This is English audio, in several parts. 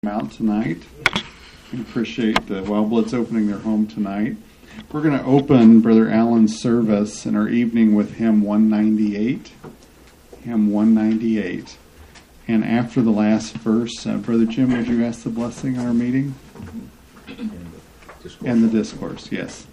out tonight. We appreciate the Wildbloods opening their home tonight. We're going to open Brother Allen's service in our evening with hymn 198. Hymn 198. And after the last verse, Brother Jim, would you ask the blessing on our meeting? And the discourse, yes.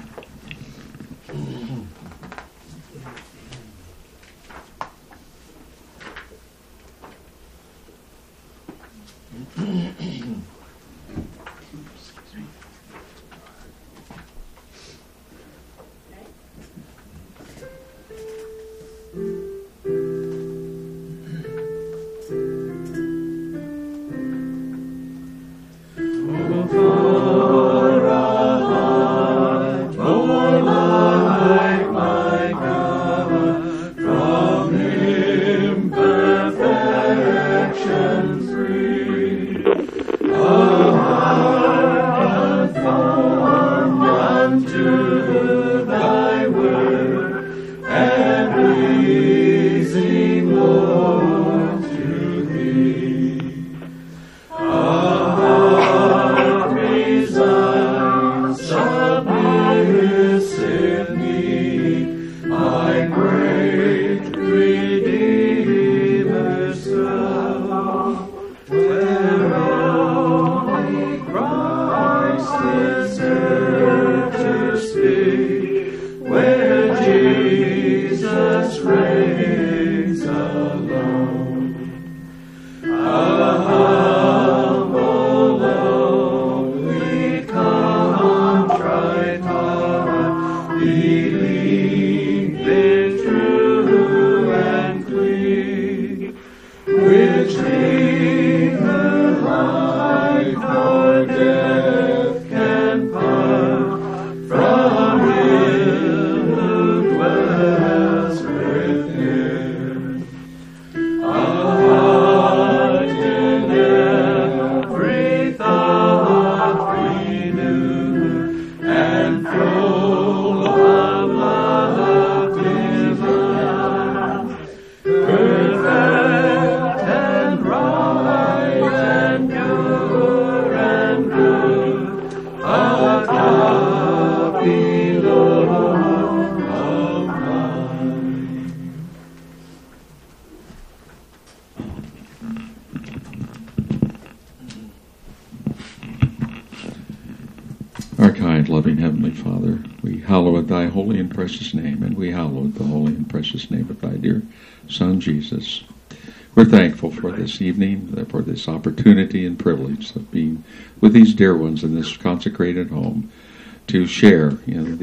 Precious name, and we hallowed the holy and precious name of thy dear Son, Jesus. We're thankful for this evening, for this opportunity and privilege of being with these dear ones in this consecrated home to share in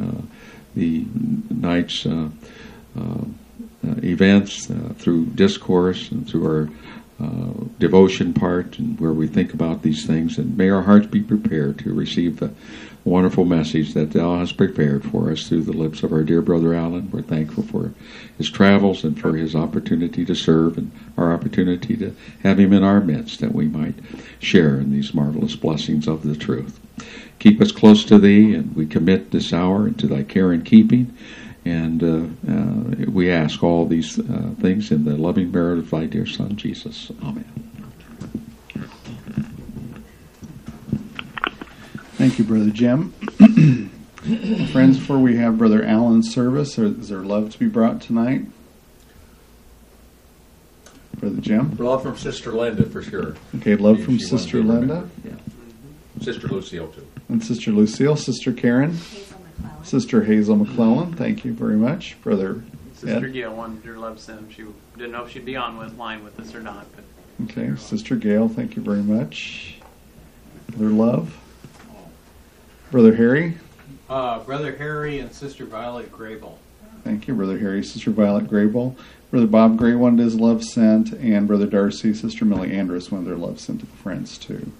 the night's events through discourse and through our devotion part, and where we think about these things. And may our hearts be prepared to receive the wonderful message that thou hast prepared for us through the lips of our dear Brother Allen. We're thankful for his travels and for his opportunity to serve and our opportunity to have him in our midst, that we might share in these marvelous blessings of the truth. Keep us close to thee, and we commit this hour into thy care and keeping. And we ask all these things in the loving merit of thy dear Son, Jesus. Amen. Thank you, Brother Jim. Friends, before we have Brother Allen's service, is there love to be brought tonight? Brother Jim? Love from Sister Linda, for sure. Okay, love from Sister Linda. Yeah. Sister Lucille, too. And Sister Lucille. Sister Karen. Sister Hazel McClellan. Thank you very much. Brother Sister Ed. Gail wanted her love sim. She didn't know if she'd be line with us or not. But okay, Sister Gail, thank you very much. Brother Love. Brother Harry. Brother Harry and Sister Violet Grable. Thank you, Brother Harry. Sister Violet Grable. Brother Bob Gray wanted his love sent, and Brother Darcy, Sister Millie Andrus wanted their love sent to the friends too.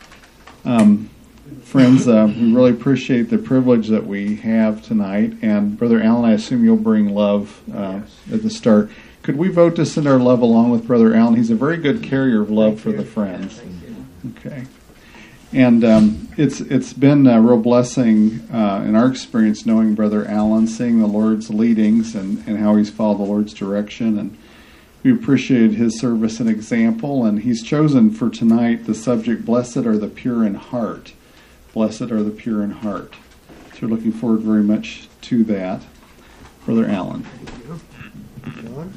Friends, we really appreciate the privilege that we have tonight. And Brother Allen, I assume you'll bring love at the start. Could we vote to send our love along with Brother Allen? He's a very good carrier of love for the friends. Okay. And it's been a real blessing in our experience knowing Brother Allen, seeing the Lord's leadings and how he's followed the Lord's direction. We appreciate his service and example, and he's chosen for tonight the subject, Blessed are the Pure in Heart. Blessed are the pure in heart. So we're looking forward very much to that. Brother Allen. John?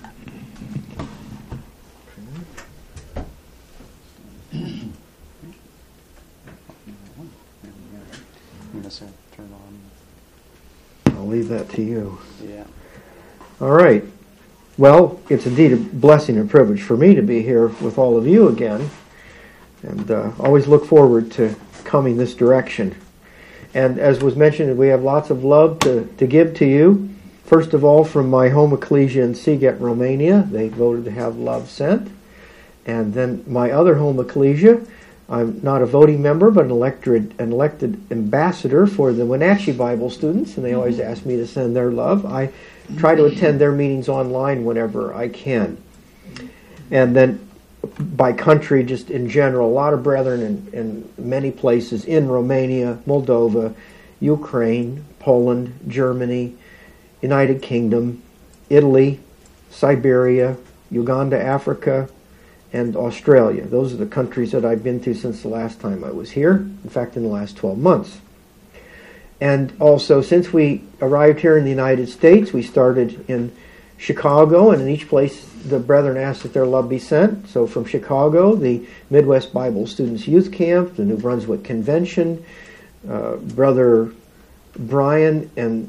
Turn on. I'll leave that to you. Yeah. All right. Well, it's indeed a blessing and privilege for me to be here with all of you again, and always look forward to coming this direction. And as was mentioned, we have lots of love to give to you. First of all, from my home ecclesia in Siget, Romania, they voted to have love sent. And then my other home ecclesia, I'm not a voting member, but an elected ambassador for the Wenatchee Bible students, and they always ask me to send their love. I try to attend their meetings online whenever I can. And then by country, just in general, a lot of brethren in many places in Romania, Moldova, Ukraine, Poland, Germany, United Kingdom, Italy, Siberia, Uganda, Africa, and Australia. Those are the countries that I've been to since the last time I was here. In fact, in the last 12 months. And also, since we arrived here in the United States, we started in Chicago, and in each place the brethren asked that their love be sent. So from Chicago, the Midwest Bible Students Youth Camp, the New Brunswick Convention, Brother Brian and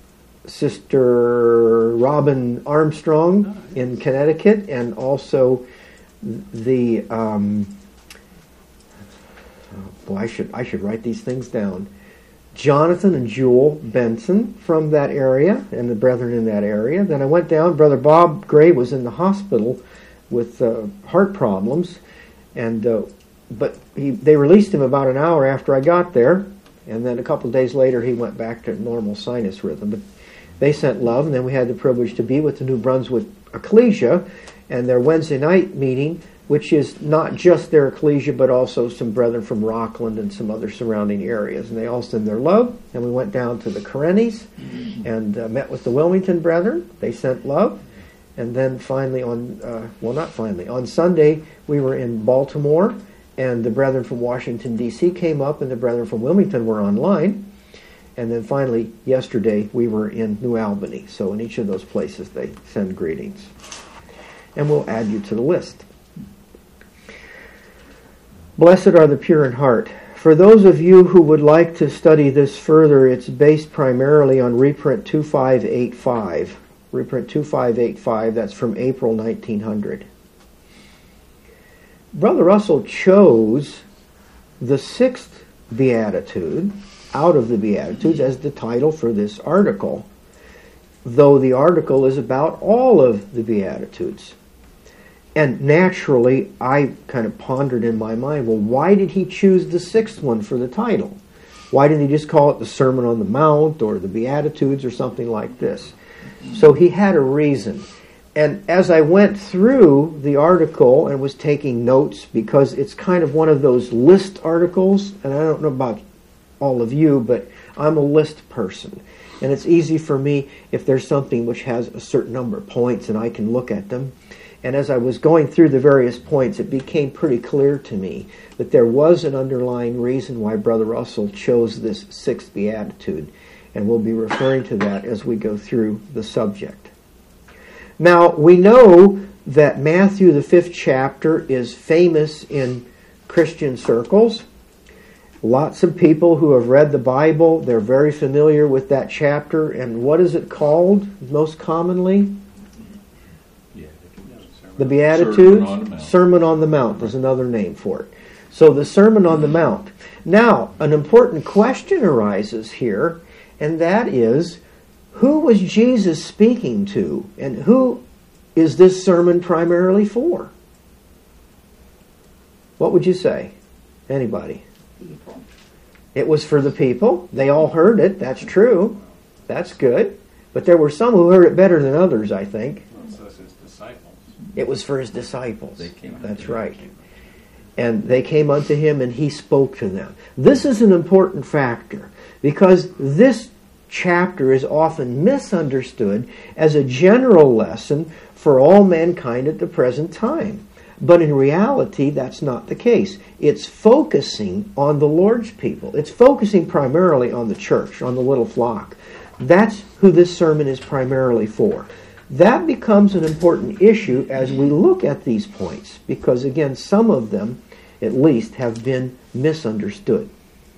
Sister Robin Armstrong in Connecticut, and also the I should write these things down. Jonathan and Jewel Benson from that area, and the brethren in that area. Then I went down. Brother Bob Gray was in the hospital with heart problems, and but they released him about an hour after I got there, and then a couple of days later he went back to normal sinus rhythm. But they sent love, and then we had the privilege to be with the New Brunswick Ecclesia and their Wednesday night meeting, which is not just their ecclesia, but also some brethren from Rockland and some other surrounding areas. And they all send their love. And we went down to the Karennies and met with the Wilmington brethren. They sent love. And then finally on Sunday, we were in Baltimore, and the brethren from Washington, D.C. came up, and the brethren from Wilmington were online. And then finally, yesterday, we were in New Albany. So in each of those places, they send greetings. And we'll add you to the list. Blessed are the pure in heart. For those of you who would like to study this further, it's based primarily on reprint 2585. Reprint 2585, that's from April 1900. Brother Russell chose the sixth Beatitude out of the Beatitudes as the title for this article, though the article is about all of the Beatitudes. And naturally, I kind of pondered in my mind, well, why did he choose the sixth one for the title? Why didn't he just call it the Sermon on the Mount or the Beatitudes or something like this? So he had a reason. And as I went through the article and was taking notes, because it's kind of one of those list articles, and I don't know about all of you, but I'm a list person. And it's easy for me if there's something which has a certain number of points and I can look at them. And as I was going through the various points, it became pretty clear to me that there was an underlying reason why Brother Russell chose this sixth Beatitude. And we'll be referring to that as we go through the subject. Now, we know that Matthew, the 5th chapter, is famous in Christian circles. Lots of people who have read the Bible, they're very familiar with that chapter. And what is it called most commonly? The Beatitudes? Sermon on the Mount is another name for it. So the Sermon on the Mount. Now, an important question arises here, and that is, who was Jesus speaking to, and who is this sermon primarily for? What would you say? Anybody? People. It was for the people. They all heard it. That's true. That's good. But there were some who heard it better than others, I think. So it's his disciples. It was for his disciples. They came That's right. And they came unto him, and he spoke to them. This is an important factor, because this chapter is often misunderstood as a general lesson for all mankind at the present time. But in reality, that's not the case. It's focusing on the Lord's people. It's focusing primarily on the church, on the little flock. That's who this sermon is primarily for. That becomes an important issue as we look at these points, because again, some of them, at least, have been misunderstood.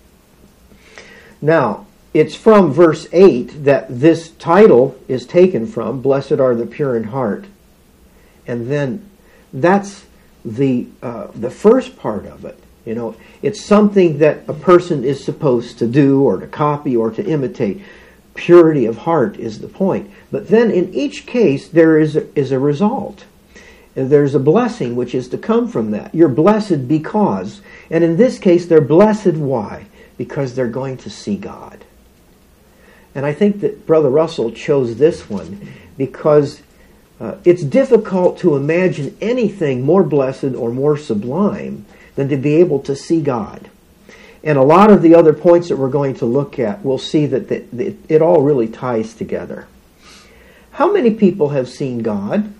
Now, it's from verse 8 that this title is taken from, Blessed are the pure in heart. And then that's the first part of it. You know, it's something that a person is supposed to do or to copy or to imitate. Purity of heart is the point. But then in each case there is a result. There's a blessing which is to come from that. You're blessed because. And in this case they're blessed why? Because they're going to see God. And I think that Brother Russell chose this one because it's difficult to imagine anything more blessed or more sublime than to be able to see God. And a lot of the other points that we're going to look at, we'll see that it all really ties together. How many people have seen God?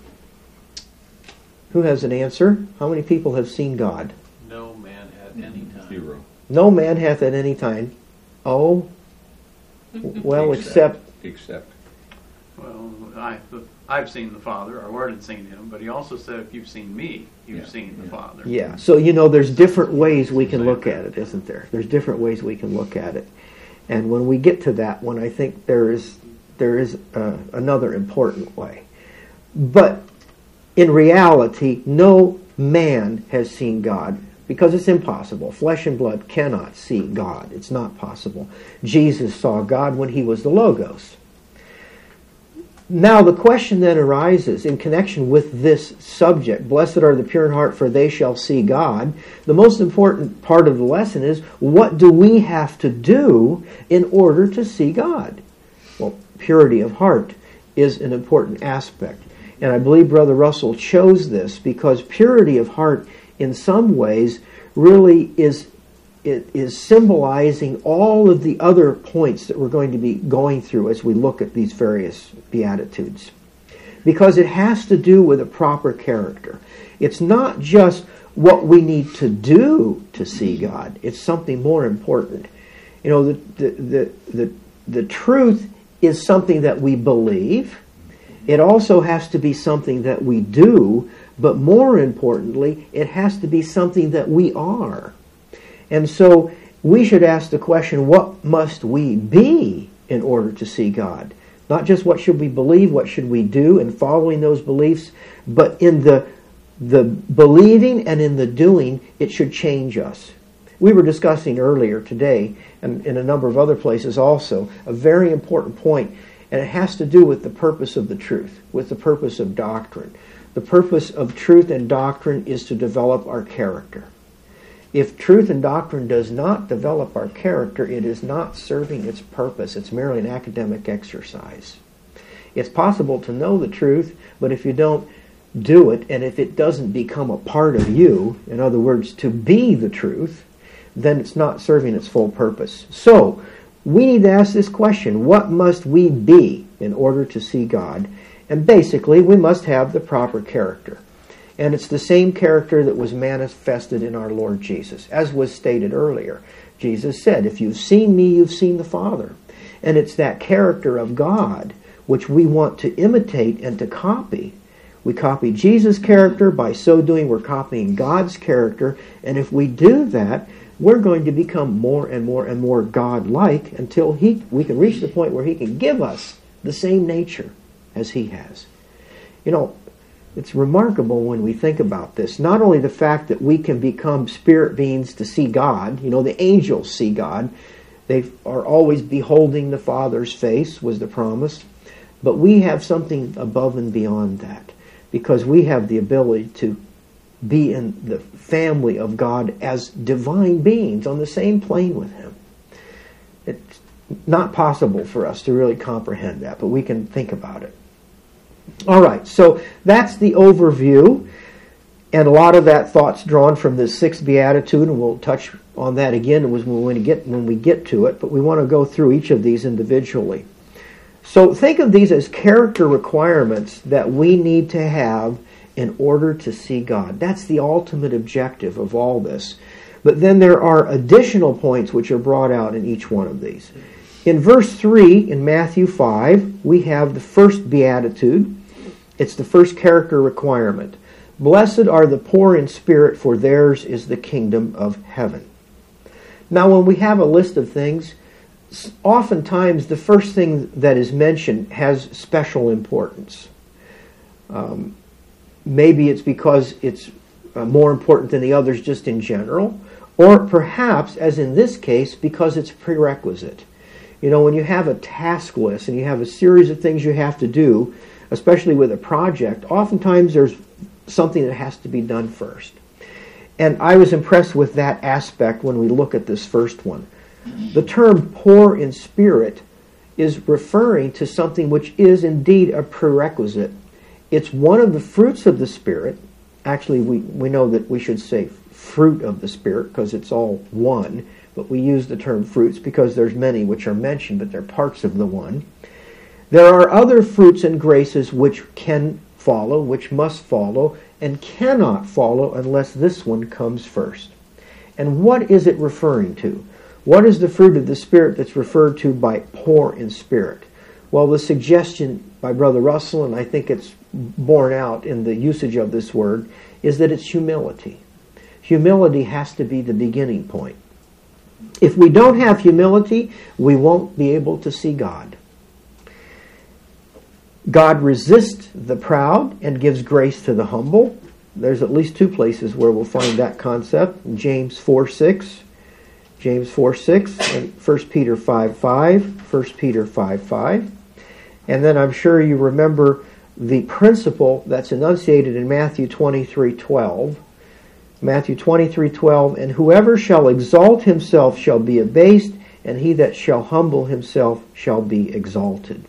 Who has an answer? How many people have seen God? No man at any time. 0. No man hath at any time. Oh, well, except Well, I've seen the Father. Our Lord had seen him, but he also said, if you've seen me, you've seen the Father. yeah. So, you know, there's different ways we can look at it, isn't there? There's different ways we can look at it. And when we get to that one, I think there is another important way. But in reality, no man has seen God because it's impossible. Flesh and blood cannot see God. It's not possible. Jesus saw God when he was the Logos. Now the question then arises in connection with this subject, blessed are the pure in heart, for they shall see God. The most important part of the lesson is, what do we have to do in order to see God? Well, purity of heart is an important aspect. And I believe Brother Russell chose this because purity of heart in some ways really is symbolizing all of the other points that we're going to be going through as we look at these various Beatitudes. Because it has to do with a proper character. It's not just what we need to do to see God. It's something more important. You know, the truth is something that we believe. It also has to be something that we do. But more importantly, it has to be something that we are. And so we should ask the question, what must we be in order to see God? Not just what should we believe, what should we do in following those beliefs, but in the believing and in the doing, it should change us. We were discussing earlier today, and in a number of other places also, a very important point, and it has to do with the purpose of the truth, with the purpose of doctrine. The purpose of truth and doctrine is to develop our character. If truth and doctrine does not develop our character, it is not serving its purpose. It's merely an academic exercise. It's possible to know the truth, but if you don't do it, and if it doesn't become a part of you, in other words, to be the truth, then it's not serving its full purpose. So, we need to ask this question, what must we be in order to see God? And basically, we must have the proper character. And it's the same character that was manifested in our Lord Jesus. As was stated earlier, Jesus said, if you've seen me, you've seen the Father. And it's that character of God which we want to imitate and to copy. We copy Jesus' character. By so doing, we're copying God's character. And if we do that, we're going to become more and more and more God-like until we can reach the point where he can give us the same nature as he has. You know, it's remarkable when we think about this. Not only the fact that we can become spirit beings to see God. You know, the angels see God. They are always beholding the Father's face, was the promise. But we have something above and beyond that. Because we have the ability to be in the family of God as divine beings on the same plane with him. It's not possible for us to really comprehend that, but we can think about it. All right, so that's the overview, and a lot of that thought's drawn from the sixth beatitude, and we'll touch on that again when we get to it. But we want to go through each of these individually. So think of these as character requirements that we need to have in order to see God. That's the ultimate objective of all this. But then there are additional points which are brought out in each one of these. In verse 3 in Matthew 5, we have the first beatitude. It's the first character requirement. Blessed are the poor in spirit, for theirs is the kingdom of heaven. Now, when we have a list of things, oftentimes the first thing that is mentioned has special importance. Maybe it's because it's more important than the others just in general, or perhaps, as in this case, because it's a prerequisite. You know, when you have a task list and you have a series of things you have to do, especially with a project, oftentimes there's something that has to be done first. And I was impressed with that aspect when we look at this first one. The term poor in spirit is referring to something which is indeed a prerequisite. It's one of the fruits of the Spirit. Actually, we know that we should say fruit of the Spirit because it's all one, but we use the term fruits because there's many which are mentioned, but they're parts of the one. There are other fruits and graces which can follow, which must follow, and cannot follow unless this one comes first. And what is it referring to? What is the fruit of the Spirit that's referred to by poor in spirit? Well, the suggestion by Brother Russell, and I think it's borne out in the usage of this word, is that it's humility. Humility has to be the beginning point. If we don't have humility, we won't be able to see God. God resists the proud and gives grace to the humble. There's at least two places where we'll find that concept. James 4:6, James 4:6, and 1 Peter 5:5, 1 Peter 5:5. And then I'm sure you remember the principle that's enunciated in Matthew 23:12. Matthew 23:12, and whoever shall exalt himself shall be abased, and he that shall humble himself shall be exalted.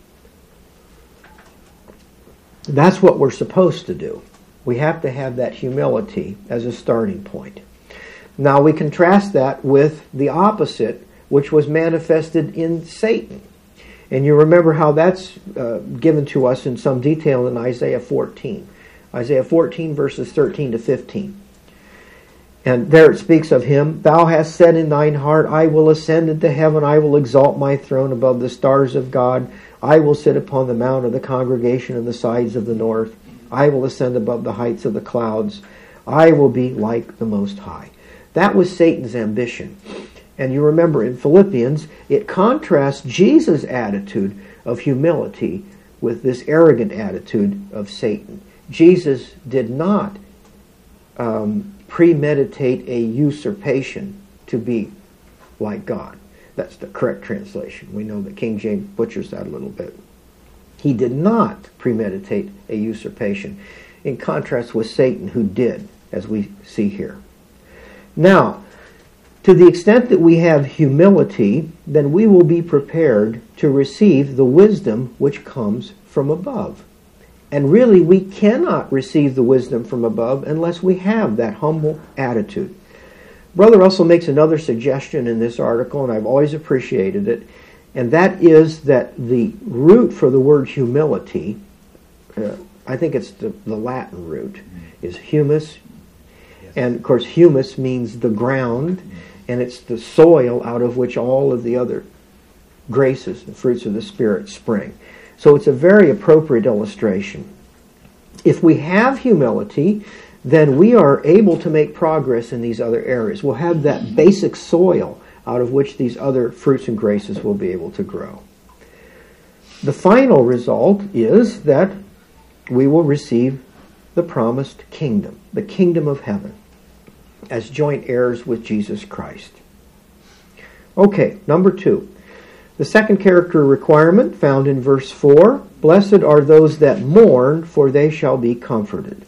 That's what we're supposed to do. We have to have that humility as a starting point. Now we contrast that with the opposite, which was manifested in Satan. And you remember how that's given to us in some detail in Isaiah 14. Isaiah 14 verses 13 to 15. And there it speaks of him, thou hast said in thine heart, I will ascend into heaven, I will exalt my throne above the stars of God. I will sit upon the mount of the congregation in the sides of the north. I will ascend above the heights of the clouds. I will be like the Most High. That was Satan's ambition. And you remember in Philippians, it contrasts Jesus' attitude of humility with this arrogant attitude of Satan. Jesus did not premeditate a usurpation to be like God. That's the correct translation. We know that King James butchers that a little bit. He did not premeditate a usurpation, in contrast with Satan, who did, as we see here. Now, to the extent that we have humility, then we will be prepared to receive the wisdom which comes from above. And really, we cannot receive the wisdom from above unless we have that humble attitude. Brother Russell makes another suggestion in this article, and I've always appreciated it, and that is that the root for the word humility, I think it's the Latin root, is humus. Yes. And of course, humus means the ground, and it's the soil out of which all of the other graces and fruits of the Spirit spring. So it's a very appropriate illustration. If we have humility, then we are able to make progress in these other areas. We'll have that basic soil out of which these other fruits and graces will be able to grow. The final result is that we will receive the promised kingdom, the kingdom of heaven, as joint heirs with Jesus Christ. Okay, number 2. The second character requirement found in verse 4, blessed are those that mourn, for they shall be comforted.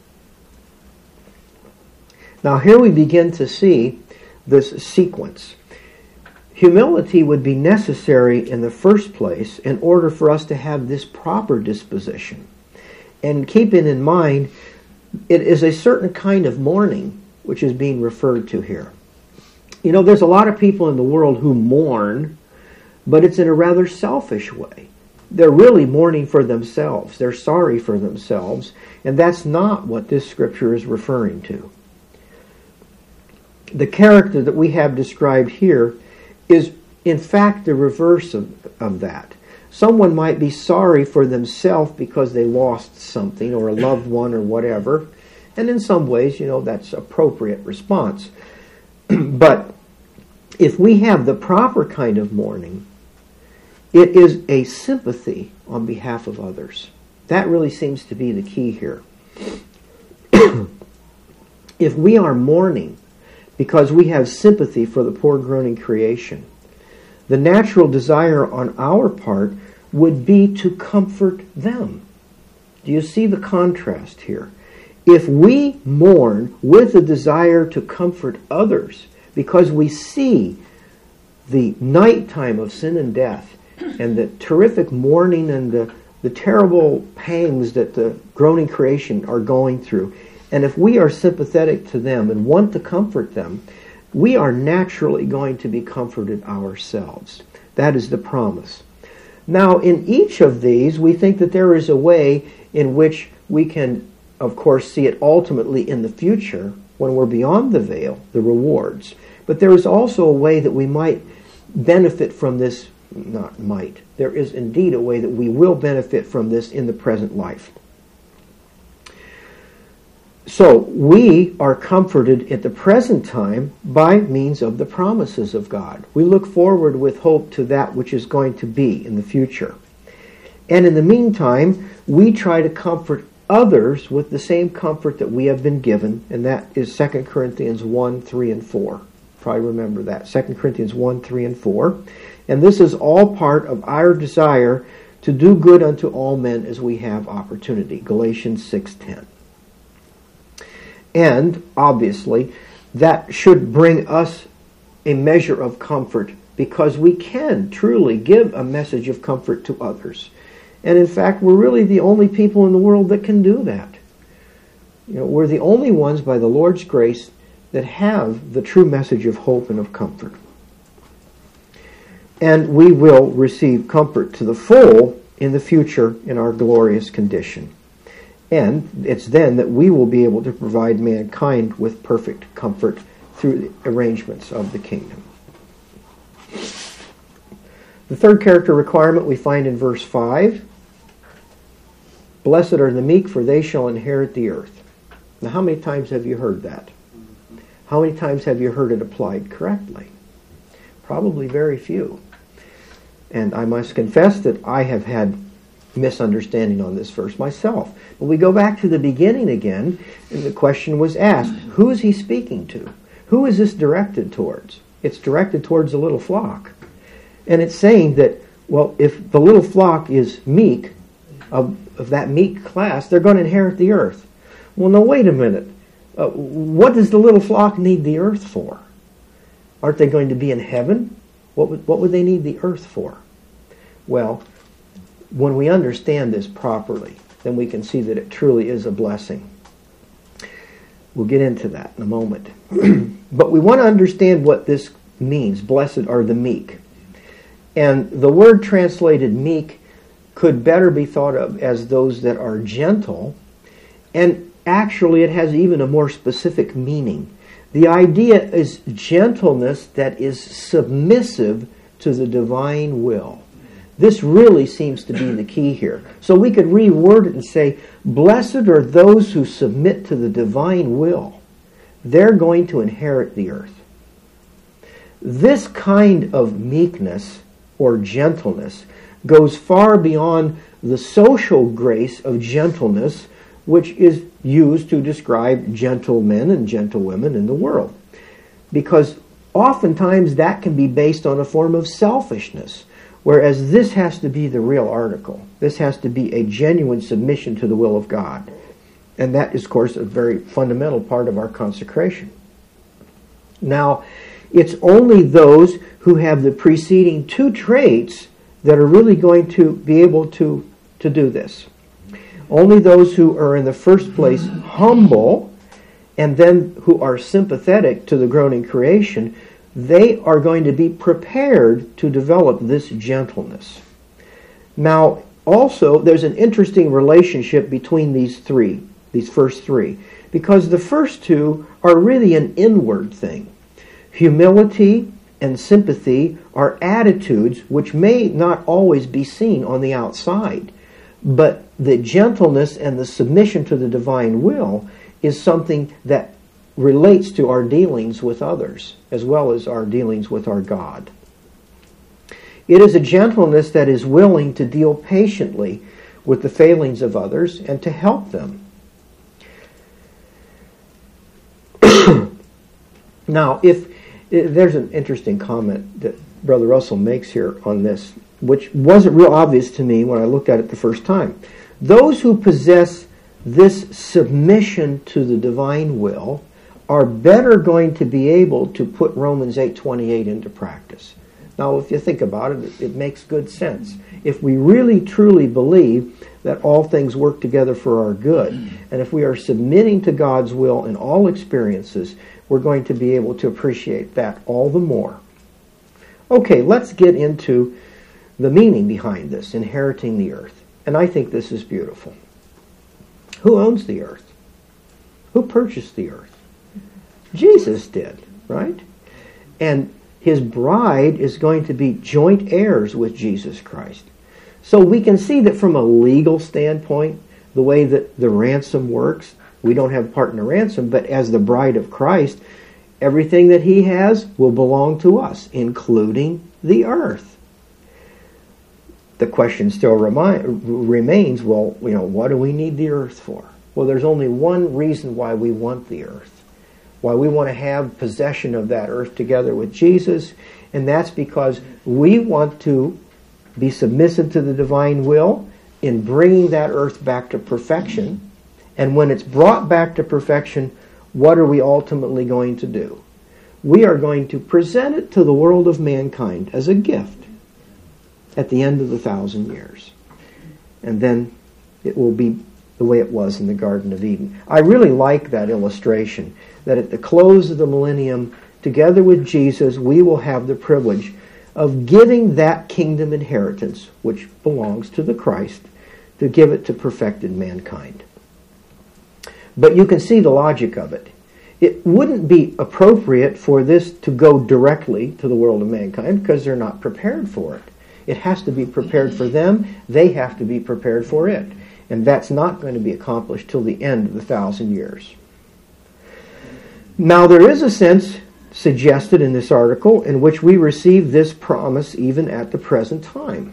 Now here we begin to see this sequence. Humility would be necessary in the first place in order for us to have this proper disposition. And keeping in mind, it is a certain kind of mourning which is being referred to here. You know, there's a lot of people in the world who mourn, but it's in a rather selfish way. they're really mourning for themselves. They're sorry for themselves, and that's not what this scripture is referring to. The character that we have described here is, in fact, the reverse of that. Someone might be sorry for themselves because they lost something or a loved one or whatever, and in some ways, that's appropriate response. But if we have the proper kind of mourning, it is a sympathy on behalf of others. That really seems to be the key here. If we are mourning because we have sympathy for the poor groaning creation, the natural desire on our part would be to comfort them. Do you see the contrast here? If we mourn with the desire to comfort others because we see the nighttime of sin and death and the terrific mourning and the terrible pangs that the groaning creation are going through, and if we are sympathetic to them and want to comfort them, we are naturally going to be comforted ourselves. That is the promise. Now, in each of these, we think that there is a way in which we can, of course, see it ultimately in the future, when we're beyond the veil, the rewards. But there is also a way that we might benefit from this, not might, there is indeed a way that we will benefit from this in the present life. So, we are comforted at the present time by means of the promises of God. We look forward with hope to that which is going to be in the future. And in the meantime, we try to comfort others with the same comfort that we have been given, and that is 2 Corinthians 1, 3, and 4. Probably remember that, 2 Corinthians 1, 3, and 4. And this is all part of our desire to do good unto all men as we have opportunity, Galatians 6:10. And, obviously, that should bring us a measure of comfort, because we can truly give a message of comfort to others. And in fact, we're really the only people in the world that can do that. We're the only ones, by the Lord's grace, that have the true message of hope and of comfort. And we will receive comfort to the full in the future in our glorious condition. And it's then that we will be able to provide mankind with perfect comfort through the arrangements of the kingdom. The third character requirement we find in verse 5. Blessed are the meek, for they shall inherit the earth. Now, how many times have you heard that? How many times have you heard it applied correctly? Probably very few. And I must confess that I have had misunderstanding on this verse myself. But we go back to the beginning again, and the question was asked, who is he speaking to? Who is this directed towards? It's directed towards a little flock. And it's saying that, well, if the little flock is meek, of that meek class, they're going to inherit the earth. Well, no, wait a minute. What does the little flock need the earth for? Aren't they going to be in heaven? What would they need the earth for? Well, when we understand this properly, then we can see that it truly is a blessing. We'll get into that in a moment. But we want to understand what this means. Blessed are the meek. And the word translated meek could better be thought of as those that are gentle. And actually it has even a more specific meaning. The idea is gentleness that is submissive to the divine will. This really seems to be the key here. So we could reword it and say, blessed are those who submit to the divine will. They're going to inherit the earth. This kind of meekness or gentleness goes far beyond the social grace of gentleness, which is used to describe gentlemen and gentlewomen in the world. Because oftentimes that can be based on a form of selfishness, whereas this has to be the real article. This has to be a genuine submission to the will of God. And that is, of course, a very fundamental part of our consecration. Now, it's only those who have the preceding two traits that are really going to be able to do this. Only those who are in the first place humble, and then who are sympathetic to the groaning creation, they are going to be prepared to develop this gentleness. Now, also, there's an interesting relationship between these first three, because the first two are really an inward thing. Humility and sympathy are attitudes which may not always be seen on the outside, but the gentleness and the submission to the divine will is something that relates to our dealings with others, as well as our dealings with our God. It is a gentleness that is willing to deal patiently with the failings of others and to help them. Now, if there's an interesting comment that Brother Russell makes here on this, which wasn't real obvious to me when I looked at it the first time. Those who possess this submission to the divine will are better going to be able to put Romans 8:28 into practice. Now, if you think about it, it makes good sense. If we really truly believe that all things work together for our good, and if we are submitting to God's will in all experiences, we're going to be able to appreciate that all the more. Okay, let's get into the meaning behind this, inheriting the earth. And I think this is beautiful. Who owns the earth? Who purchased the earth? Jesus did, right? And his bride is going to be joint heirs with Jesus Christ. So we can see that from a legal standpoint, the way that the ransom works, we don't have part in the ransom, but as the bride of Christ, everything that he has will belong to us, including the earth. The question still remains, well, what do we need the earth for? Well, there's only one reason why we want the earth. Why we want to have possession of that earth together with Jesus, and that's because we want to be submissive to the divine will in bringing that earth back to perfection. And when it's brought back to perfection, what are we ultimately going to do? We are going to present it to the world of mankind as a gift at the end of the 1,000 years. And then it will be the way it was in the Garden of Eden. I really like that illustration, that at the close of the millennium, together with Jesus, we will have the privilege of giving that kingdom inheritance, which belongs to the Christ, to give it to perfected mankind. But you can see the logic of it. It wouldn't be appropriate for this to go directly to the world of mankind because they're not prepared for it. It has to be prepared for them. They have to be prepared for it. And that's not going to be accomplished till the end of the 1,000 years. Now, there is a sense suggested in this article in which we receive this promise even at the present time.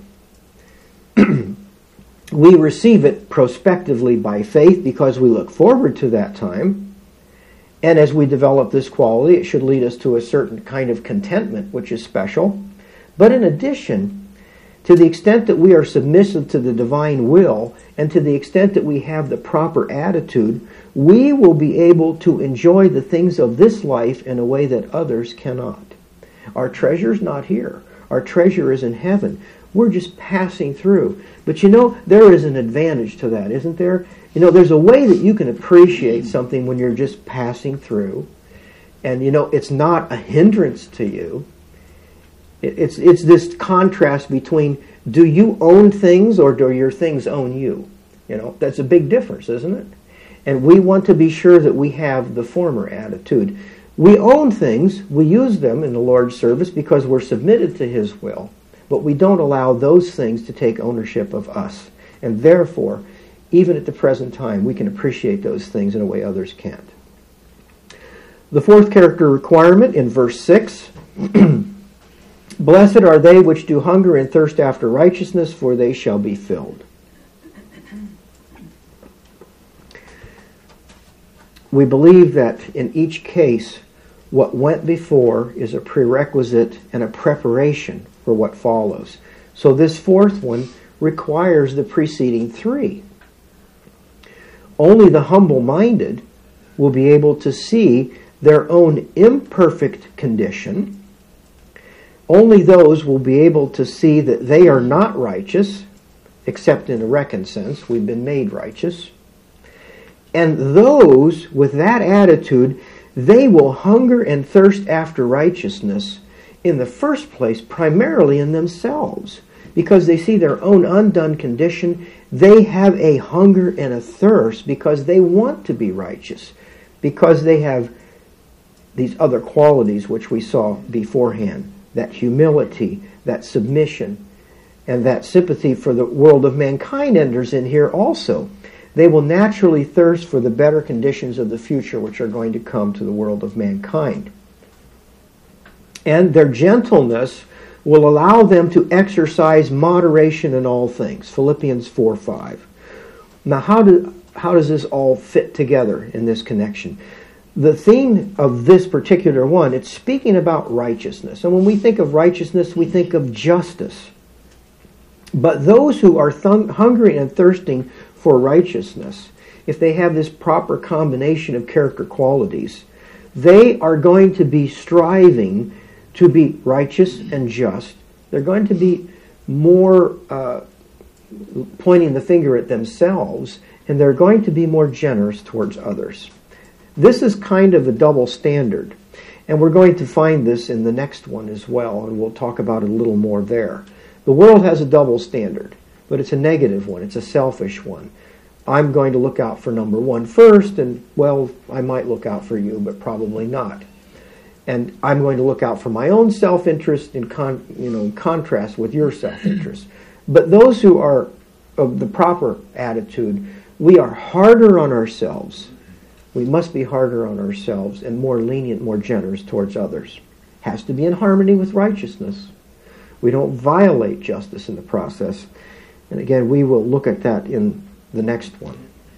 We receive it prospectively by faith because we look forward to that time. And as we develop this quality, it should lead us to a certain kind of contentment, which is special. But in addition, to the extent that we are submissive to the divine will, and to the extent that we have the proper attitude, we will be able to enjoy the things of this life in a way that others cannot. Our treasure's not here. Our treasure is in heaven. We're just passing through. But there is an advantage to that, isn't there? There's a way that you can appreciate something when you're just passing through. And, it's not a hindrance to you. It's this contrast between, do you own things or do your things own you? That's a big difference, isn't it? And we want to be sure that we have the former attitude. We own things, we use them in the Lord's service because we're submitted to His will, but we don't allow those things to take ownership of us. And therefore, even at the present time, we can appreciate those things in a way others can't. The fourth character requirement in verse 6, Blessed are they which do hunger and thirst after righteousness, for they shall be filled. We believe that in each case, what went before is a prerequisite and a preparation for what follows. So this fourth one requires the preceding three. Only the humble-minded will be able to see their own imperfect condition. Only those will be able to see that they are not righteous, except in a reckoned sense. We've been made righteous. And those with that attitude, they will hunger and thirst after righteousness in the first place, primarily in themselves, because they see their own undone condition. They have a hunger and a thirst because they want to be righteous, because they have these other qualities which we saw beforehand, that humility, that submission, and that sympathy for the world of mankind enters in here also. They will naturally thirst for the better conditions of the future which are going to come to the world of mankind. And their gentleness will allow them to exercise moderation in all things. Philippians 4:5. Now, how does this all fit together in this connection? The theme of this particular one, it's speaking about righteousness. And when we think of righteousness, we think of justice. But those who are hungry and thirsting for righteousness, if they have this proper combination of character qualities, they are going to be striving to be righteous and just. They're going to be more pointing the finger at themselves, and they're going to be more generous towards others. This is kind of a double standard, and we're going to find this in the next one as well, and we'll talk about it a little more there. The world has a double standard, but it's a negative one. It's a selfish one. I'm going to look out for number one first, and, well, I might look out for you, but probably not. And I'm going to look out for my own self-interest in contrast with your self-interest. But those who are of the proper attitude, we are harder on ourselves. We must be harder on ourselves and more lenient, more generous towards others. Has to be in harmony with righteousness. We don't violate justice in the process. And again, we will look at that in the next one.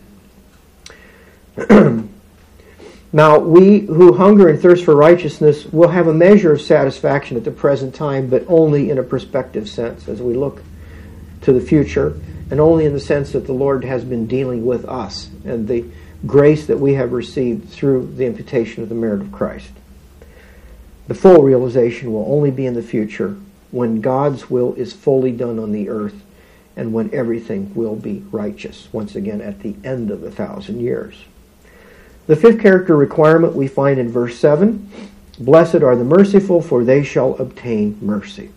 Now, we who hunger and thirst for righteousness will have a measure of satisfaction at the present time, but only in a prospective sense as we look to the future, and only in the sense that the Lord has been dealing with us and the grace that we have received through the imputation of the merit of Christ. The full realization will only be in the future, when God's will is fully done on the earth, and when everything will be righteous, once again at the end of 1,000 years. The fifth character requirement we find in verse 7. Blessed are the merciful, for they shall obtain mercy.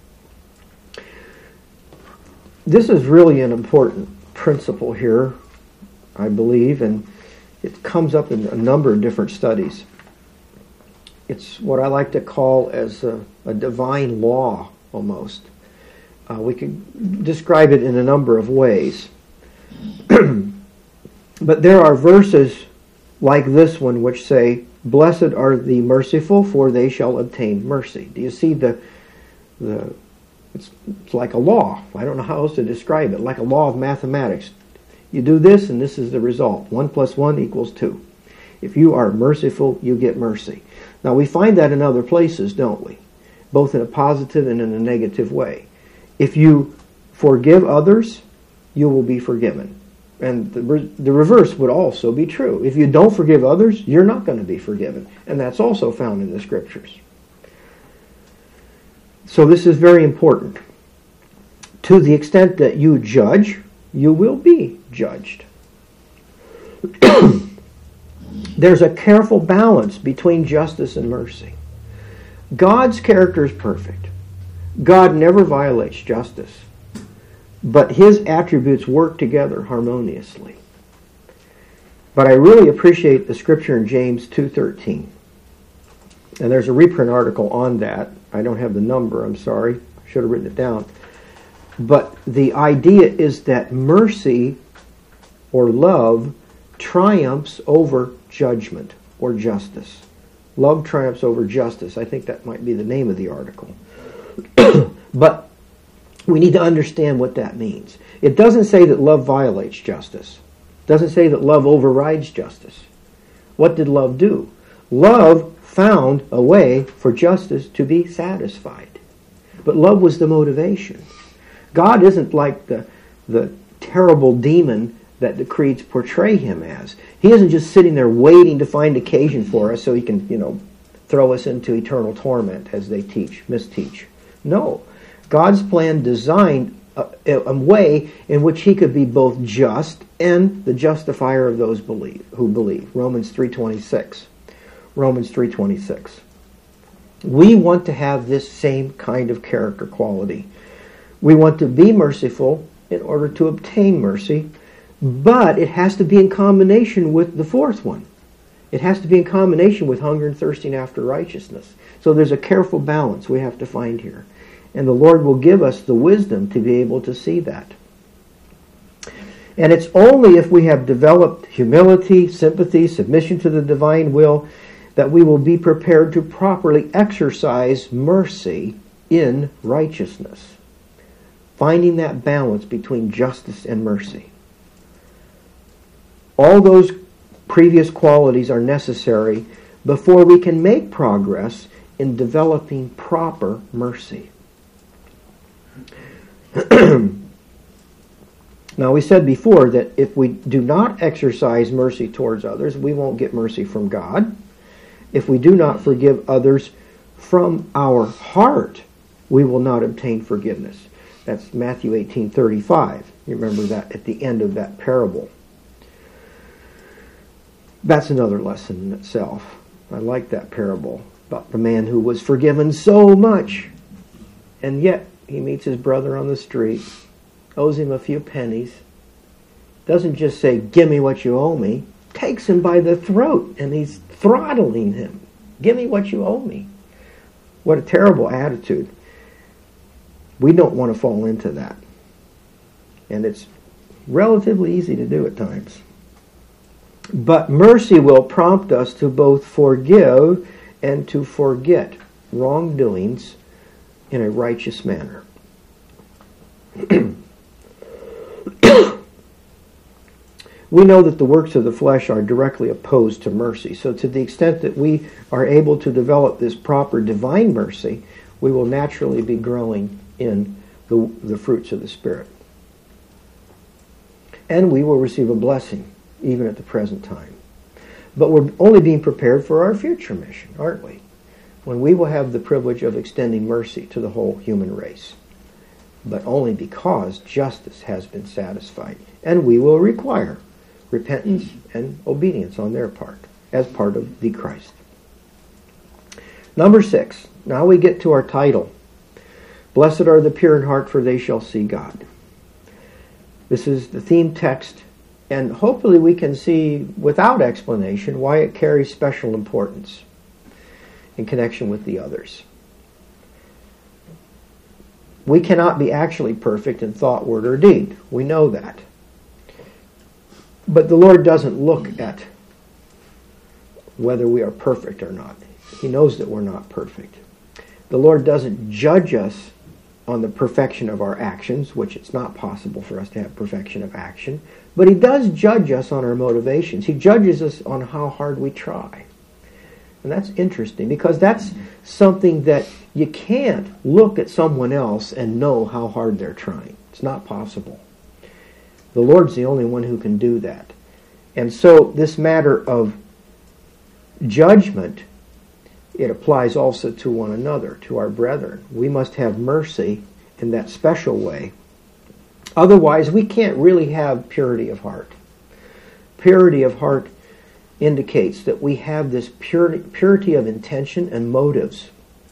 This is really an important principle here, I believe, and it comes up in a number of different studies. It's what I like to call as a divine law, almost. We could describe it in a number of ways. But there are verses like this one which say, blessed are the merciful, for they shall obtain mercy. Do you see it's like a law. I don't know how else to describe it. Like a law of mathematics. You do this and this is the result. 1 + 1 = 2. If you are merciful, you get mercy. Now we find that in other places, don't we? Both in a positive and in a negative way. If you forgive others, you will be forgiven. And the reverse would also be true. If you don't forgive others, you're not going to be forgiven. And that's also found in the Scriptures. So this is very important. To the extent that you judge, you will be judged. There's a careful balance between justice and mercy. God's character is perfect. God never violates justice. But His attributes work together harmoniously. But I really appreciate the scripture in James 2:13. And there's a reprint article on that. I don't have the number, I'm sorry. I should have written it down. But the idea is that mercy or love triumphs over judgment or justice. Love triumphs over justice. I think that might be the name of the article. But we need to understand what that means. It doesn't say that love violates justice. It doesn't say that love overrides justice. What did love do? Love found a way for justice to be satisfied. But love was the motivation. God isn't like the terrible demon that the creeds portray Him as. He isn't just sitting there waiting to find occasion for us so He can, throw us into eternal torment as they misteach. No. God's plan designed a way in which He could be both just and the justifier of those who believe. Romans 3:26. Romans 3:26. We want to have this same kind of character quality. We want to be merciful in order to obtain mercy, but it has to be in combination with the fourth one. It has to be in combination with hunger and thirsting after righteousness. So there's a careful balance we have to find here. And the Lord will give us the wisdom to be able to see that. And it's only if we have developed humility, sympathy, submission to the divine will, that we will be prepared to properly exercise mercy in righteousness. Finding that balance between justice and mercy. All those previous qualities are necessary before we can make progress in developing proper mercy. Now, we said before that if we do not exercise mercy towards others, we won't get mercy from God. If we do not forgive others from our heart, we will not obtain forgiveness. That's Matthew 18:35. You remember that at the end of that parable. That's another lesson in itself. I like that parable about the man who was forgiven so much, and yet he meets his brother on the street, owes him a few pennies, doesn't just say, "Give me what you owe me," takes him by the throat, and he's throttling him. "Give me what you owe me." What a terrible attitude. We don't want to fall into that. And it's relatively easy to do at times. But mercy will prompt us to both forgive and to forget wrongdoings in a righteous manner. We know that the works of the flesh are directly opposed to mercy. So to the extent that we are able to develop this proper divine mercy, we will naturally be growing in the fruits of the Spirit. And we will receive a blessing, even at the present time. But we're only being prepared for our future mission, aren't we? When we will have the privilege of extending mercy to the whole human race. But only because justice has been satisfied. And we will require repentance and obedience on their part, as part of the Christ. Number 6. Now we get to our title. Blessed are the pure in heart, for they shall see God. This is the theme text, and hopefully we can see, without explanation, why it carries special importance in connection with the others. We cannot be actually perfect in thought, word, or deed. We know that. But the Lord doesn't look at whether we are perfect or not. He knows that we're not perfect. The Lord doesn't judge us on the perfection of our actions, which it's not possible for us to have perfection of action, but He does judge us on our motivations. He judges us on how hard we try. And that's interesting, because that's something that you can't look at someone else and know how hard they're trying. It's not possible. The Lord's the only one who can do that. And so this matter of judgment, it applies also to one another, to our brethren. We must have mercy in that special way. Otherwise, we can't really have purity of heart. Purity of heart indicates that we have this purity of intention and motives.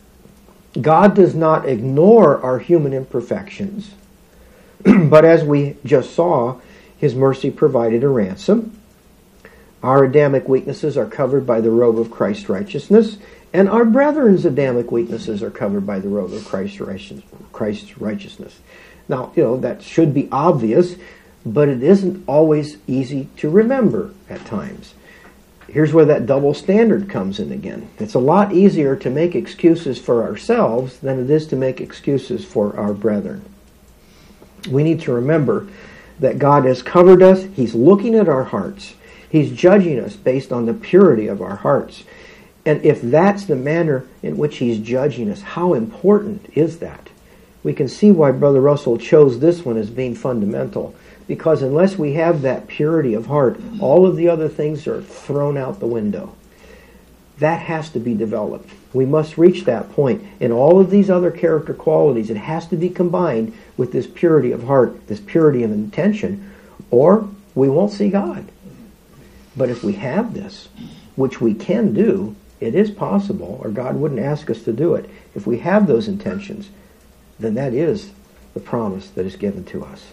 God does not ignore our human imperfections, but as we just saw, His mercy provided a ransom. Our Adamic weaknesses are covered by the robe of Christ's righteousness, and our brethren's Adamic weaknesses are covered by the robe of Christ's righteousness. Now, that should be obvious, but it isn't always easy to remember at times. Here's where that double standard comes in again. It's a lot easier to make excuses for ourselves than it is to make excuses for our brethren. We need to remember that God has covered us. He's looking at our hearts. He's judging us based on the purity of our hearts. And if that's the manner in which He's judging us, how important is that? We can see why Brother Russell chose this one as being fundamental. Because unless we have that purity of heart, all of the other things are thrown out the window. That has to be developed. We must reach that point. In all of these other character qualities, it has to be combined with this purity of heart, this purity of intention, or we won't see God. But if we have this, which we can do, it is possible, or God wouldn't ask us to do it. If we have those intentions, then that is the promise that is given to us.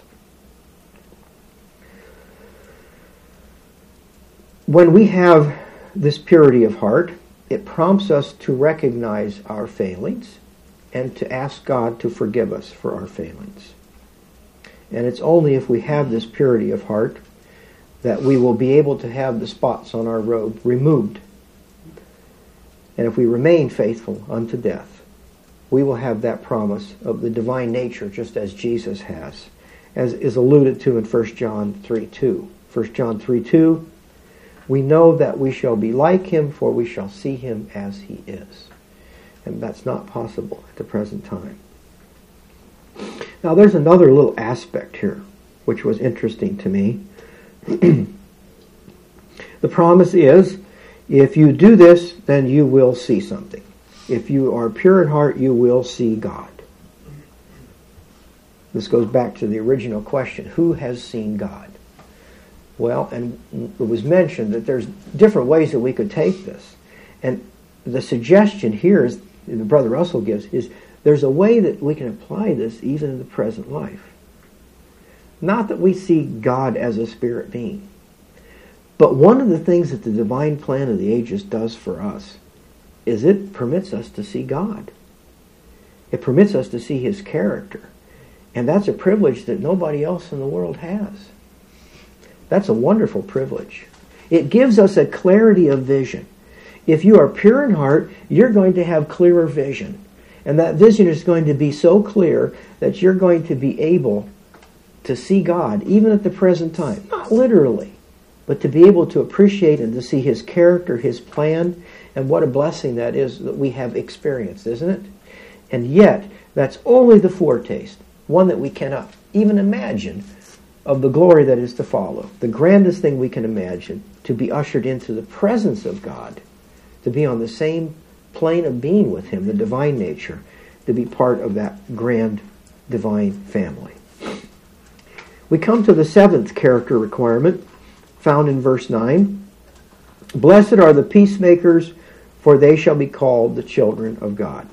When we have this purity of heart, it prompts us to recognize our failings and to ask God to forgive us for our failings. And it's only if we have this purity of heart that we will be able to have the spots on our robe removed. And if we remain faithful unto death, we will have that promise of the divine nature just as Jesus has, as is alluded to in 1 John 3:2. 1 John 3:2, we know that we shall be like him, for we shall see him as he is. And that's not possible at the present time. Now there's another little aspect here, which was interesting to me. The promise is, if you do this, then you will see something. If you are pure in heart, you will see God. This goes back to the original question, who has seen God? Well, and it was mentioned that there's different ways that we could take this. And the suggestion here, is, that Brother Russell gives, is there's a way that we can apply this even in the present life. Not that we see God as a spirit being, but one of the things that the divine plan of the ages does for us is it permits us to see God. It permits us to see his character. And that's a privilege that nobody else in the world has. That's a wonderful privilege. It gives us a clarity of vision. If you are pure in heart, you're going to have clearer vision. And that vision is going to be so clear that you're going to be able to see God, even at the present time. Not literally, but to be able to appreciate and to see his character, his plan, and what a blessing that is that we have experienced, isn't it? And yet, that's only the foretaste, one that we cannot even imagine, of the glory that is to follow. The grandest thing we can imagine, to be ushered into the presence of God, to be on the same plane of being with him, the divine nature, to be part of that grand divine family. We come to the seventh character requirement, found in verse 9. Blessed are the peacemakers, for they shall be called the children of God.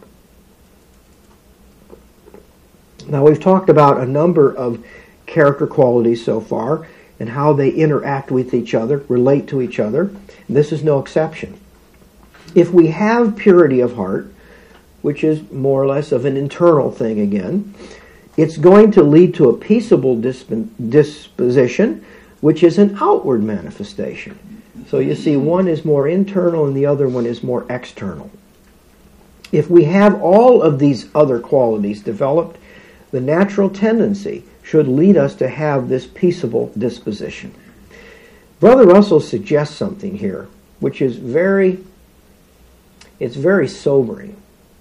Now we've talked about a number of character qualities so far and how they interact with each other, relate to each other. This is no exception. If we have purity of heart, which is more or less of an internal thing again, it's going to lead to a peaceable disposition, which is an outward manifestation. So you see, one is more internal and the other one is more external. If we have all of these other qualities developed, the natural tendency should lead us to have this peaceable disposition. Brother Russell suggests something here, which is very sobering.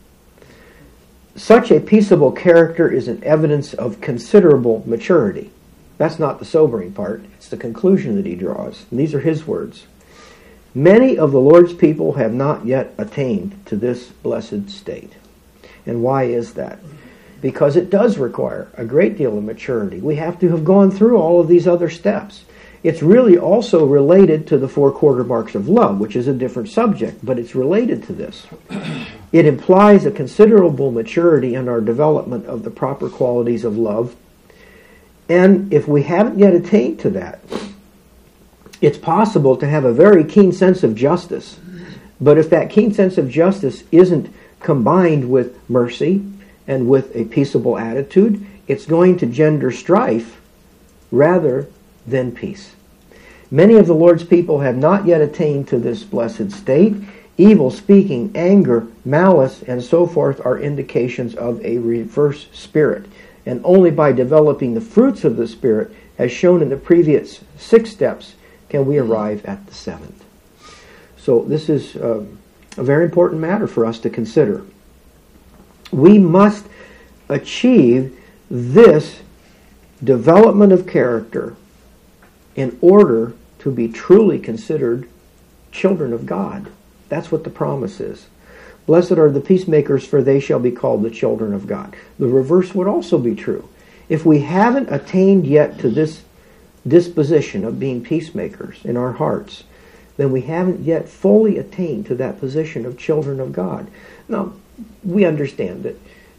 Such a peaceable character is an evidence of considerable maturity. That's not the sobering part. It's the conclusion that he draws. And these are his words. Many of the Lord's people have not yet attained to this blessed state. And why is that? Because it does require a great deal of maturity. We have to have gone through all of these other steps. It's really also related to the 4 quarter marks of love, which is a different subject, but it's related to this. It implies a considerable maturity in our development of the proper qualities of love. And if we haven't yet attained to that, it's possible to have a very keen sense of justice. But if that keen sense of justice isn't combined with mercy and with a peaceable attitude, it's going to gender strife rather than peace. Many of the Lord's people have not yet attained to this blessed state. Evil speaking, anger, malice, and so forth are indications of a reverse spirit. And only by developing the fruits of the Spirit, as shown in the previous 6 steps, can we arrive at the 7th. So this is a very important matter for us to consider. We must achieve this development of character in order to be truly considered children of God. That's what the promise is. Blessed are the peacemakers, for they shall be called the children of God. The reverse would also be true. If we haven't attained yet to this disposition of being peacemakers in our hearts, then we haven't yet fully attained to that position of children of God. Now, we understand that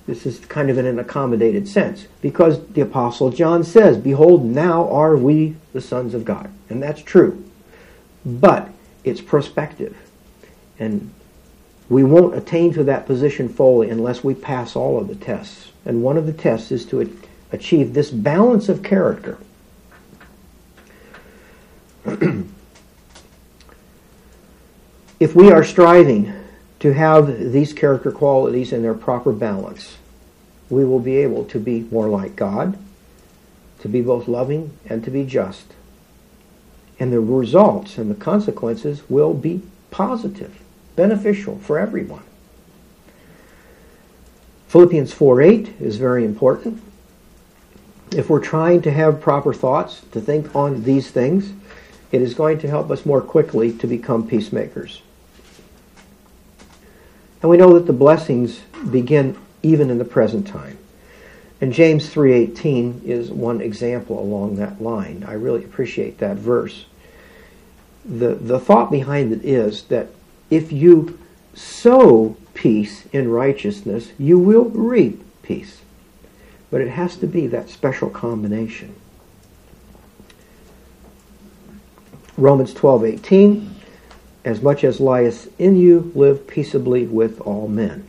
This is kind of in an accommodated sense, because the Apostle John says, "Behold, now are we the sons of God." And that's true. But it's prospective. And we won't attain to that position fully unless we pass all of the tests. And one of the tests is to achieve this balance of character. If we are striving to have these character qualities in their proper balance, we will be able to be more like God, to be both loving and to be just. And the results and the consequences will be positive, beneficial for everyone. Philippians 4:8 is very important. If we're trying to have proper thoughts, to think on these things, it is going to help us more quickly to become peacemakers. And we know that the blessings begin even in the present time. And James 3:18 is one example along that line. I really appreciate that verse. The thought behind it is that if you sow peace in righteousness, you will reap peace. But it has to be that special combination. Romans 12:18, as much as lieth in you, live peaceably with all men.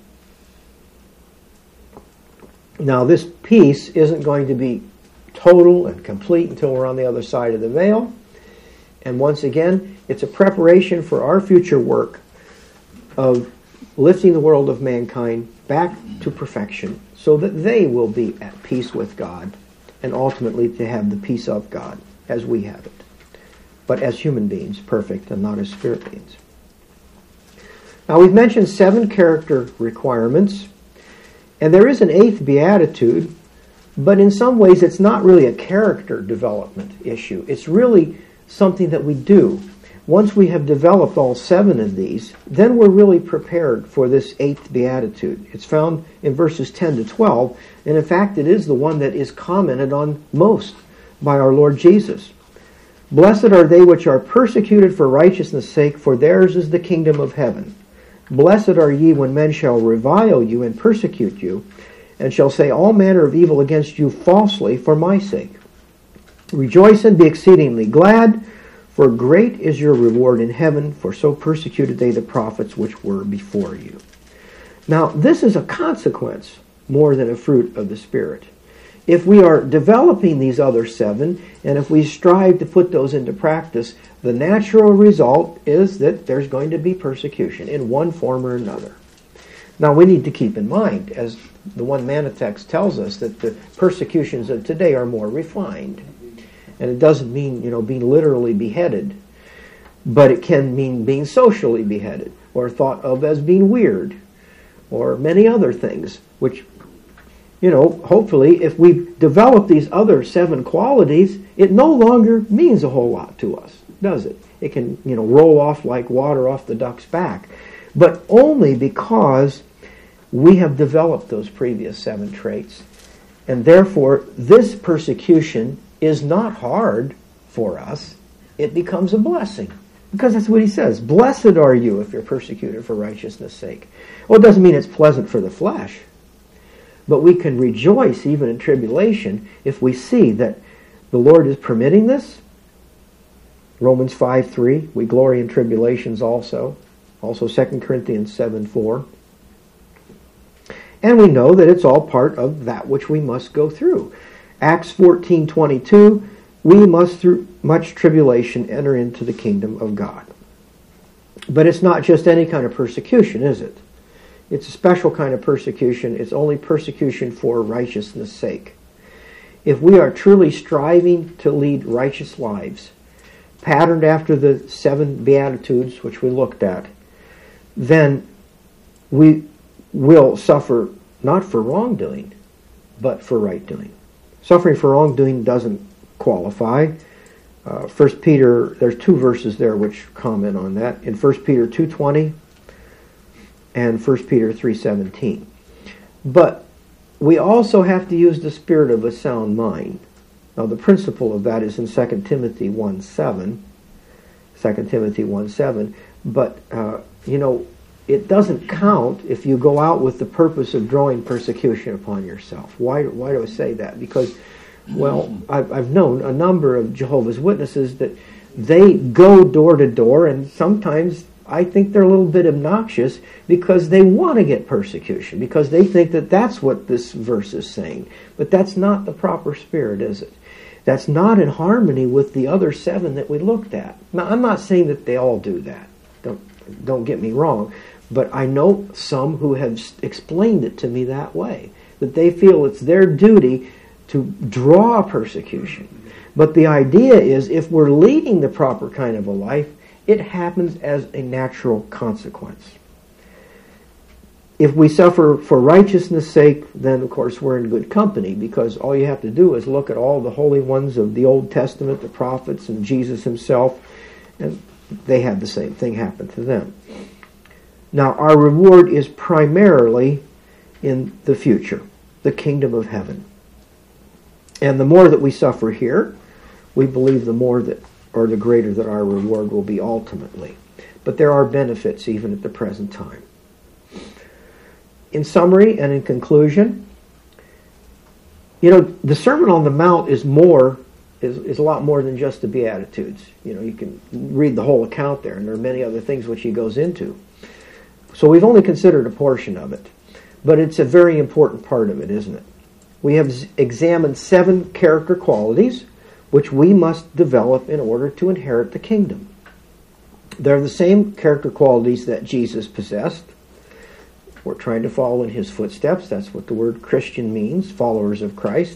Now, this peace isn't going to be total and complete until we're on the other side of the veil. And once again, it's a preparation for our future work of lifting the world of mankind back to perfection so that they will be at peace with God and ultimately to have the peace of God as we have it. But as human beings, perfect, and not as spirit beings. Now, we've mentioned 7 character requirements, and there is an 8th beatitude, but in some ways it's not really a character development issue. It's really something that we do. Once we have developed all 7 of these, then we're really prepared for this 8th beatitude. It's found in verses 10 to 12, and in fact it is the one that is commented on most by our Lord Jesus. "Blessed are they which are persecuted for righteousness' sake, for theirs is the kingdom of heaven. Blessed are ye when men shall revile you and persecute you, and shall say all manner of evil against you falsely for my sake. Rejoice and be exceedingly glad, for great is your reward in heaven, for so persecuted they the prophets which were before you." Now, this is a consequence more than a fruit of the Spirit. If we are developing these other 7, and if we strive to put those into practice, the natural result is that there's going to be persecution in one form or another. Now, we need to keep in mind, as the one Manna text tells us, that the persecutions of today are more refined. And it doesn't mean, being literally beheaded, but it can mean being socially beheaded, or thought of as being weird, or many other things, which, hopefully, if we develop these other 7 qualities, it no longer means a whole lot to us, does it? It can, roll off like water off the duck's back, but only because we have developed those previous 7 traits. And therefore, this persecution is not hard for us. It becomes a blessing. Because that's what he says. Blessed are you if you're persecuted for righteousness' sake. Well, it doesn't mean it's pleasant for the flesh. But we can rejoice even in tribulation if we see that the Lord is permitting this. Romans 5:3, we glory in tribulations also. Also 2 Corinthians 7:4. And we know that it's all part of that which we must go through. Acts 14:22, we must through much tribulation enter into the kingdom of God. But it's not just any kind of persecution, is it? It's a special kind of persecution. It's only persecution for righteousness' sake. If we are truly striving to lead righteous lives, patterned after the 7 Beatitudes, which we looked at, then we will suffer not for wrongdoing, but for right doing. Suffering for wrongdoing doesn't qualify. 1 Peter, there's 2 verses there which comment on that. In 1 Peter 2:20 and 1 Peter 3:17. But we also have to use the spirit of a sound mind. Now, the principle of that is in 2 Timothy 1:7. 2 Timothy 1:7. But, it doesn't count if you go out with the purpose of drawing persecution upon yourself. Why do I say that? Because, well, I've known a number of Jehovah's Witnesses that they go door to door, and sometimes I think they're a little bit obnoxious because they want to get persecution, because they think that that's what this verse is saying. But that's not the proper spirit, is it? That's not in harmony with the other 7 that we looked at. Now, I'm not saying that they all do that. Don't get me wrong. But I know some who have explained it to me that way, that they feel it's their duty to draw persecution. But the idea is, if we're leading the proper kind of a life, it happens as a natural consequence. If we suffer for righteousness' sake, then of course we're in good company, because all you have to do is look at all the holy ones of the Old Testament, the prophets, and Jesus himself, and they had the same thing happen to them. Now, our reward is primarily in the future, the kingdom of heaven. And the more that we suffer here, we believe the more that, or the greater that our reward will be ultimately. But there are benefits even at the present time. In summary and in conclusion, the Sermon on the Mount is a lot more than just the Beatitudes. You can read the whole account there, and there are many other things which he goes into. So we've only considered a portion of it, but it's a very important part of it, isn't it? We have examined 7 character qualities which we must develop in order to inherit the kingdom. They're the same character qualities that Jesus possessed. We're trying to follow in his footsteps. That's what the word Christian means, followers of Christ.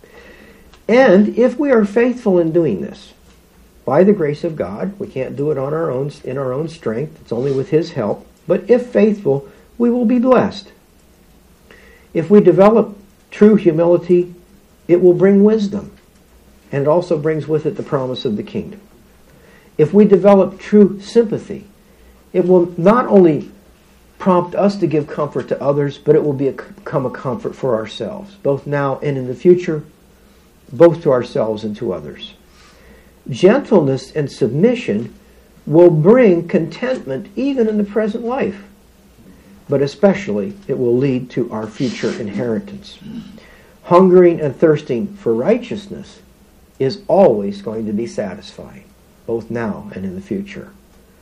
And if we are faithful in doing this, by the grace of God, we can't do it on our own, in our own strength. It's only with his help. But if faithful, we will be blessed. If we develop true humility, it will bring wisdom. And it also brings with it the promise of the kingdom. If we develop true sympathy, it will not only prompt us to give comfort to others, but it will become a comfort for ourselves, both now and in the future, both to ourselves and to others. Gentleness and submission will bring contentment even in the present life, but especially it will lead to our future inheritance. Hungering and thirsting for righteousness is always going to be satisfying, both now and in the future.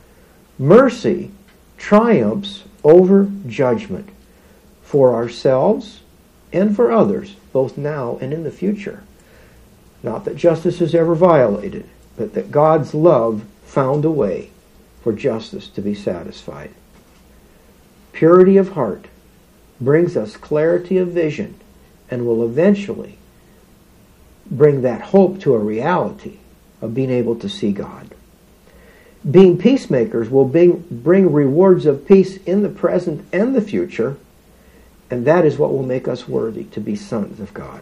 Mercy triumphs over judgment for ourselves and for others, both now and in the future. Not that justice is ever violated, but that God's love found a way for justice to be satisfied. Purity of heart brings us clarity of vision and will eventually bring that hope to a reality of being able to see God. Being peacemakers will bring rewards of peace in the present and the future, and that is what will make us worthy to be sons of God.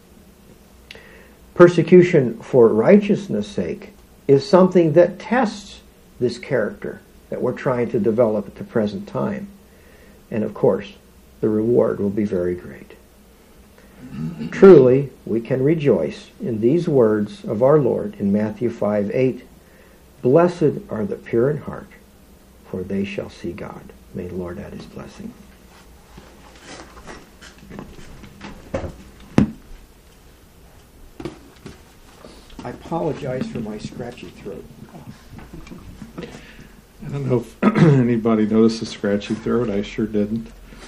Persecution for righteousness' sake is something that tests this character that we're trying to develop at the present time. And of course, the reward will be very great. Truly, we can rejoice in these words of our Lord in Matthew 5:8. Blessed are the pure in heart, for they shall see God. May the Lord add his blessing. I apologize for my scratchy throat. I don't know if anybody noticed the scratchy throat. I sure didn't.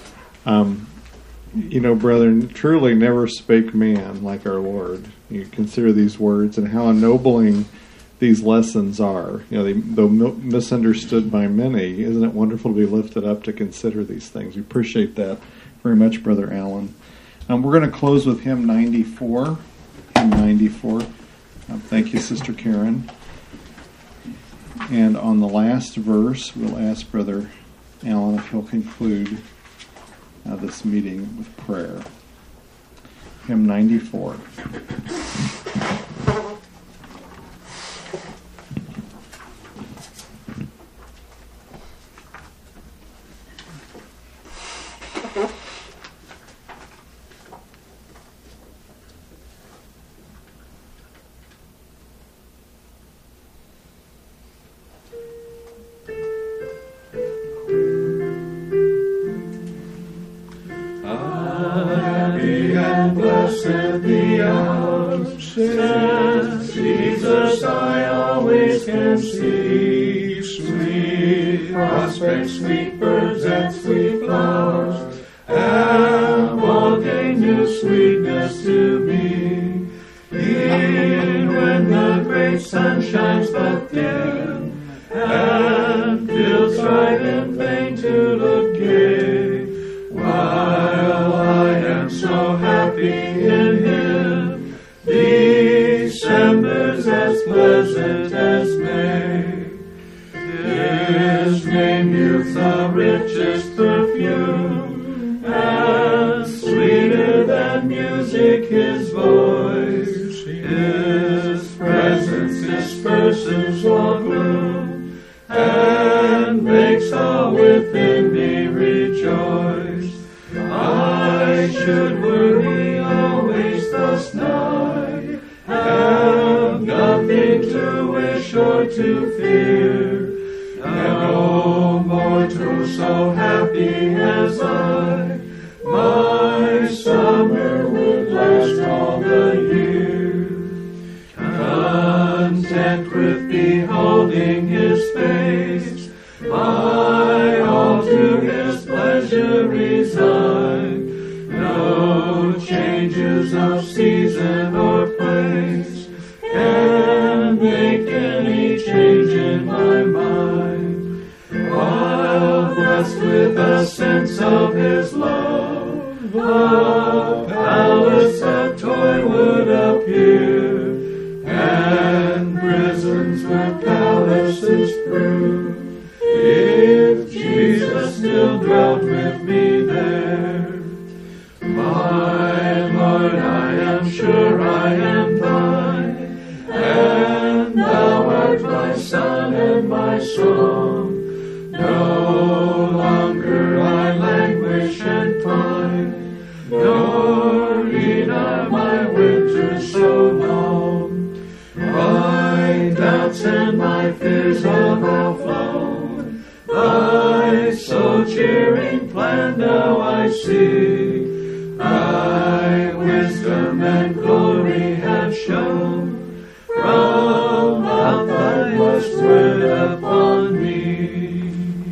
Brethren, truly never spake man like our Lord. You consider these words and how ennobling these lessons are. Though misunderstood by many, isn't it wonderful to be lifted up to consider these things? We appreciate that very much, Brother Allen. We're going to close with hymn 94. Hymn 94. Thank you, Sister Karen. And on the last verse, we'll ask Brother Allen if he'll conclude this meeting with prayer. Hymn 94. and blessed the hour, says Jesus, I always can see. Sweet prospects, sweet birds, and sweet flowers, and all gain new sweetness to me. E'en when the great sun shines but dim, and fields strive in vain to look gay, while I am so happy in Him, December's as pleasant as May. His name, youth, the richest perfume, and sweeter than music His voice. His presence disperses all gloom, and makes all within me rejoice. I should worry always thus nigh, have nothing to wish or to fear, and no mortal so happy as I, my summer would last all the year. Content with beholding His face, my all to His pleasure resign. No changes of season or place can make any change in my mind. While blessed with a sense of His love, a palace at toy would appear, and prisons were palaces through, if Jesus still dwelt with me there. My Lord, I am sure I am thine, and thou art my son and my song. No longer I languish and pine, nor need I my winter so long. My doubts and my fears have outflown, thy so cheering plan now I see. Thy wisdom and glory have shone, from out thy blessed word upon me.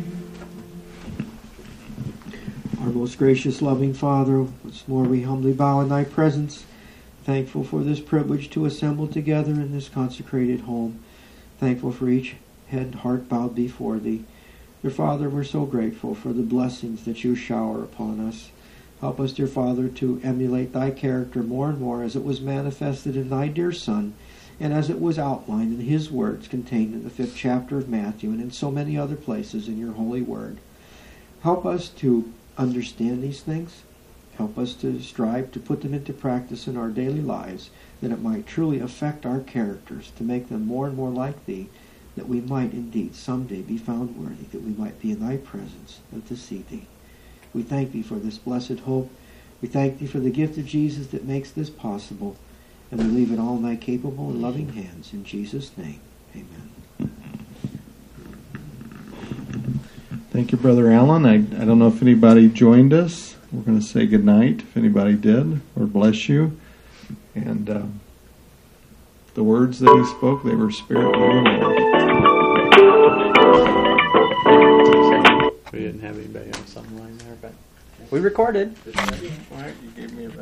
Our most gracious, loving Father, once more we humbly bow in thy presence, thankful for this privilege to assemble together in this consecrated home, thankful for each head and heart bowed before thee. Dear Father, we're so grateful for the blessings that you shower upon us. Help us, dear Father, to emulate thy character more and more as it was manifested in thy dear Son, and as it was outlined in his words contained in the 5th chapter of Matthew and in so many other places in your holy word. Help us to understand these things. Help us to strive to put them into practice in our daily lives, that it might truly affect our characters, to make them more and more like thee, that we might indeed someday be found worthy, that we might be in thy presence and to see thee. We thank thee for this blessed hope. We thank thee for the gift of Jesus that makes this possible. And we leave it all in thy capable and loving hands. In Jesus' name, amen. Thank you, Brother Allen. I don't know if anybody joined us. We're going to say good night if anybody did, or bless you. And the words that he spoke, they were spirit and Lord. We didn't have anybody on some line there, but we recorded. All right, you gave me a